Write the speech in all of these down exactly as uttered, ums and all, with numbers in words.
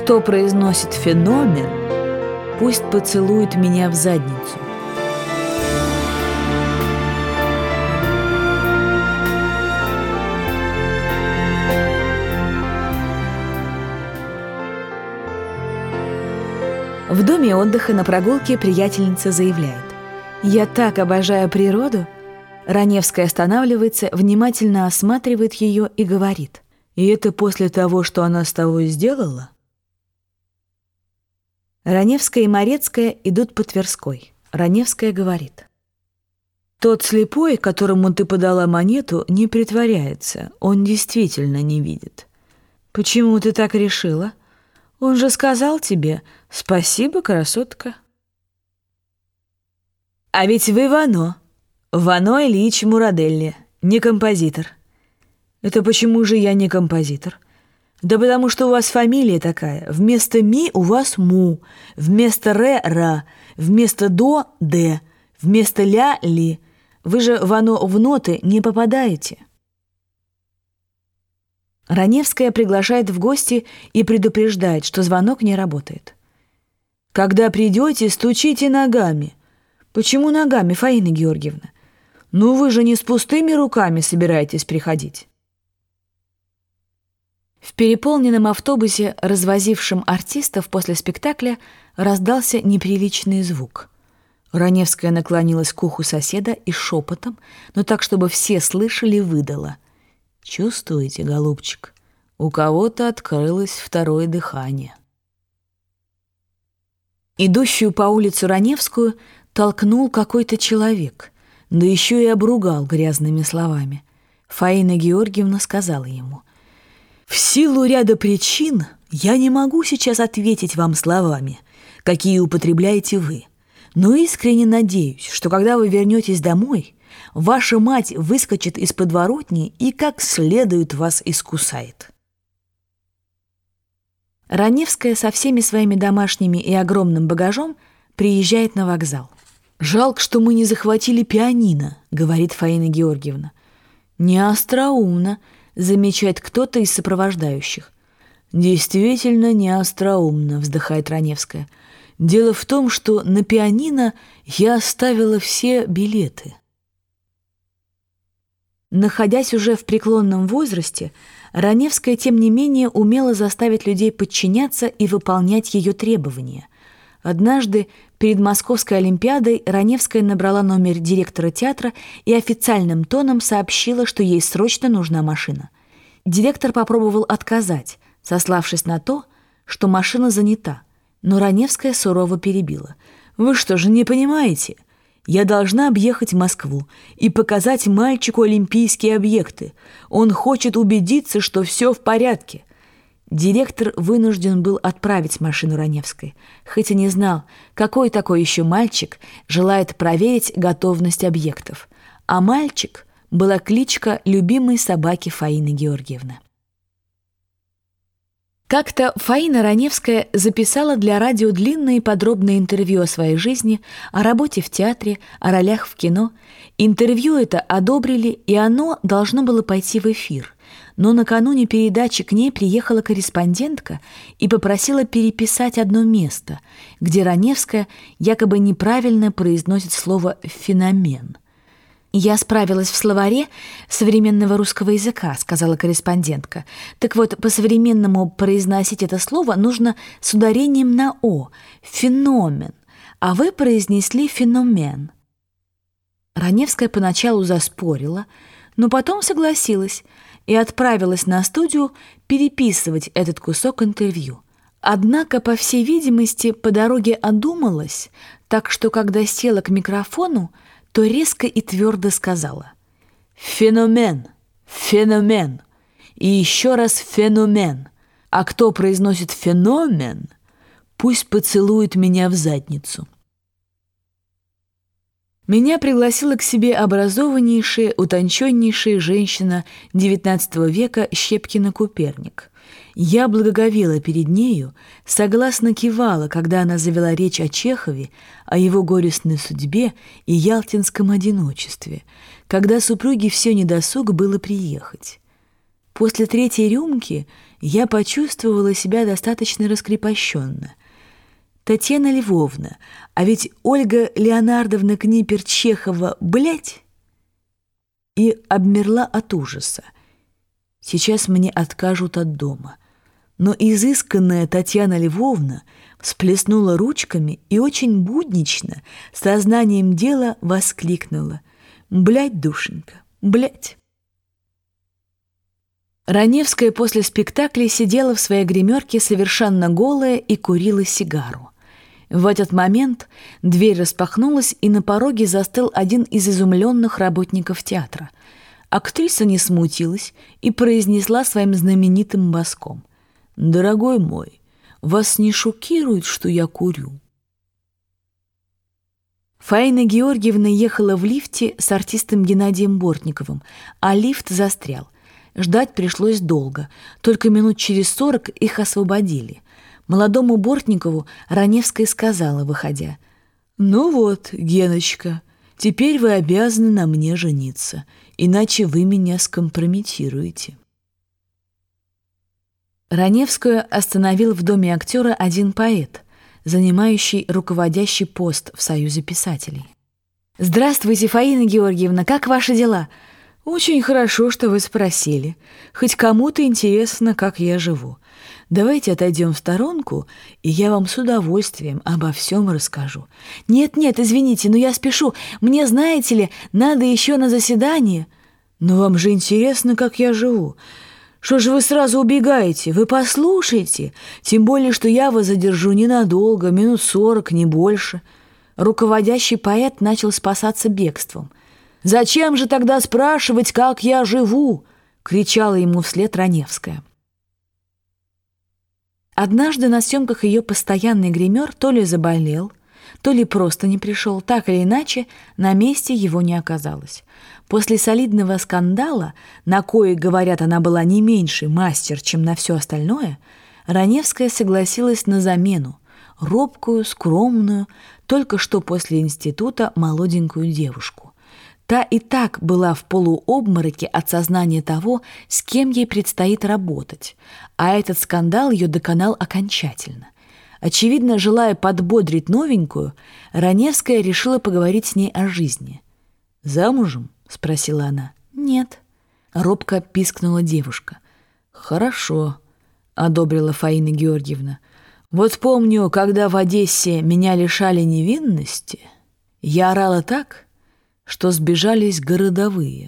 кто произносит феномен, пусть поцелует меня в задницу. В доме отдыха на прогулке приятельница заявляет: «Я так обожаю природу». Раневская останавливается, внимательно осматривает ее и говорит: «И это после того, что она с тобой сделала?» Раневская и Морецкая идут по Тверской. Раневская говорит: «Тот слепой, которому ты подала монету, не притворяется, он действительно не видит». «Почему ты так решила? Он же сказал тебе: спасибо, красотка». «А ведь вы Вано, Вано Ильич Мураделли, не композитор». «Это почему же я не композитор?» «Да потому что у вас фамилия такая. Вместо ми у вас му, вместо ре ра, вместо до де, вместо ля ли. Вы же Вано в ноты не попадаете». Раневская приглашает в гости и предупреждает, что звонок не работает. «Когда придете, стучите ногами». «Почему ногами, Фаина Георгиевна? Ну вы же не с пустыми руками собираетесь приходить». В переполненном автобусе, развозившем артистов после спектакля, раздался неприличный звук. Раневская наклонилась к уху соседа и шепотом, но так, чтобы все слышали, выдала: «Чувствуете, голубчик, у кого-то открылось второе дыхание». Идущую по улицу Раневскую толкнул какой-то человек, да еще и обругал грязными словами. Фаина Георгиевна сказала ему: «В силу ряда причин я не могу сейчас ответить вам словами, какие употребляете вы, но искренне надеюсь, что когда вы вернетесь домой, ваша мать выскочит из подворотни и как следует вас искусает». Раневская со всеми своими домашними и огромным багажом приезжает на вокзал. «Жалко, что мы не захватили пианино», — говорит Фаина Георгиевна. «Не остроумно», — замечает кто-то из сопровождающих. «Действительно не остроумно», — вздыхает Раневская. «Дело в том, что на пианино я оставила все билеты». Находясь уже в преклонном возрасте, Раневская, тем не менее, умела заставить людей подчиняться и выполнять ее требования. Однажды перед Московской Олимпиадой Раневская набрала номер директора театра и официальным тоном сообщила, что ей срочно нужна машина. Директор попробовал отказать, сославшись на то, что машина занята, но Раневская сурово перебила: «Вы что же не понимаете? Я должна объехать Москву и показать мальчику олимпийские объекты. Он хочет убедиться, что все в порядке». Директор вынужден был отправить машину Раневской, хоть и не знал, какой такой еще мальчик желает проверить готовность объектов. А мальчик была кличка любимой собаки Фаины Георгиевны. Как-то Фаина Раневская записала для радио длинное и подробное интервью о своей жизни, о работе в театре, о ролях в кино. Интервью это одобрили, и оно должно было пойти в эфир. Но накануне передачи к ней приехала корреспондентка и попросила переписать одно место, где Раневская якобы неправильно произносит слово «феномен». «Я справилась в словаре современного русского языка», — сказала корреспондентка. «Так вот, по-современному произносить это слово нужно с ударением на «о» — «феномен», а вы произнесли «феномен». Раневская поначалу заспорила, но потом согласилась и отправилась на студию переписывать этот кусок интервью. Однако, по всей видимости, по дороге одумалась, так что, когда села к микрофону, то резко и твердо сказала: «Феномен, феномен, и еще раз феномен. А кто произносит феномен, пусть поцелует меня в задницу». Меня пригласила к себе образованнейшая, утонченнейшая женщина девятнадцатого века Щепкина-Куперник. Я благоговела перед нею, согласно кивала, когда она завела речь о Чехове, о его горестной судьбе и ялтинском одиночестве, когда супруге все недосуг было приехать. После третьей рюмки я почувствовала себя достаточно раскрепощенно. Татьяна Львовна, а ведь Ольга Леонардовна Книпер-Чехова, блядь, и обмерла от ужаса. Сейчас мне откажут от дома. Но изысканная Татьяна Львовна всплеснула ручками и очень буднично, с сознанием дела воскликнула: «Блядь, душенька, блядь!» Раневская после спектакля сидела в своей гримерке совершенно голая и курила сигару. В этот момент дверь распахнулась, и на пороге застыл один из изумленных работников театра. Актриса не смутилась и произнесла своим знаменитым баском: «Дорогой мой, вас не шокирует, что я курю?» Фаина Георгиевна ехала в лифте с артистом Геннадием Бортниковым, а лифт застрял. Ждать пришлось долго, только минут через сорок их освободили. Молодому Бортникову Раневская сказала, выходя: «Ну вот, Геночка, теперь вы обязаны на мне жениться, иначе вы меня скомпрометируете». Раневскую остановил в доме актера один поэт, занимающий руководящий пост в Союзе писателей. «Здравствуйте, Фаина Георгиевна, как ваши дела?» «Очень хорошо, что вы спросили. Хоть кому-то интересно, как я живу. Давайте отойдем в сторонку, и я вам с удовольствием обо всем расскажу». «Нет-нет, извините, но я спешу. Мне, знаете ли, надо еще на заседание». «Но вам же интересно, как я живу. Что же вы сразу убегаете? Вы послушайте. Тем более, что я вас задержу ненадолго, минут сорок, не больше». Руководящий поэт начал спасаться бегством. «Зачем же тогда спрашивать, как я живу?» — кричала ему вслед Раневская. Однажды на съемках ее постоянный гример то ли заболел, то ли просто не пришел, так или иначе на месте его не оказалось. После солидного скандала, на кое, говорят, она была не меньший мастер, чем на все остальное, Раневская согласилась на замену, робкую, скромную, только что после института молоденькую девушку. Та и так была в полуобмороке от сознания того, с кем ей предстоит работать, а этот скандал ее доконал окончательно. Очевидно, желая подбодрить новенькую, Раневская решила поговорить с ней о жизни. «Замужем?» — спросила она. «Нет», — робко пискнула девушка. «Хорошо», — одобрила Фаина Георгиевна. «Вот помню, когда в Одессе меня лишали невинности, я орала так, что сбежались городовые».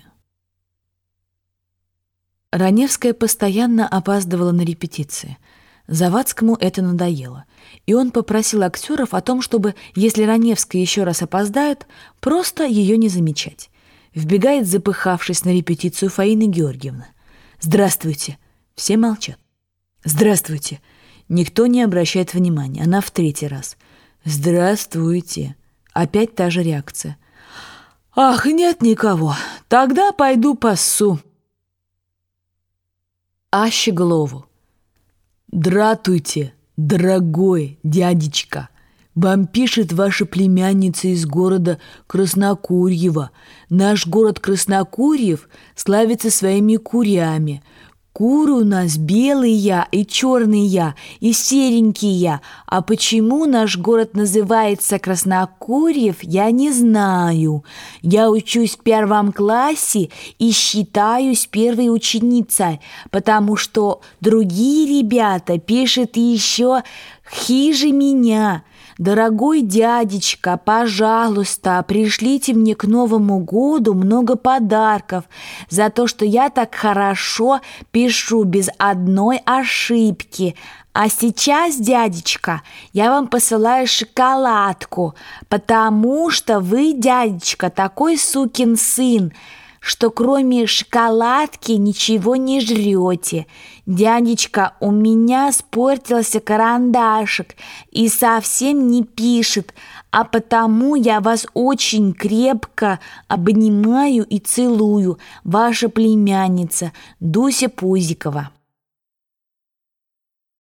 Раневская постоянно опаздывала на репетиции. Завадскому это надоело, и он попросил актеров о том, чтобы, если Раневская еще раз опоздает, просто ее не замечать. Вбегает, запыхавшись, на репетицию Фаина Георгиевна. «Здравствуйте!» Все молчат. «Здравствуйте!» Никто не обращает внимания. Она в третий раз. «Здравствуйте!» Опять та же реакция. «Ах, нет никого. Тогда пойду пассу». А Щеглову: «Дратуйте, дорогой дядечка. Вам пишет ваша племянница из города Краснокурьево. Наш город Краснокурьев славится своими курями. Куры у нас белые и черные, и серенькие. А почему наш город называется Краснокурьев, я не знаю. Я учусь в первом классе и считаюсь первой ученицей, потому что другие ребята пишут еще хуже меня. Дорогой дядечка, пожалуйста, пришлите мне к Новому году много подарков за то, что я так хорошо пишу без одной ошибки. А сейчас, дядечка, я вам посылаю шоколадку, потому что вы, дядечка, такой сукин сын, что кроме шоколадки ничего не жрете. Дядечка, у меня испортился карандашик и совсем не пишет, а потому я вас очень крепко обнимаю и целую. Ваша племянница Дуся Пузикова».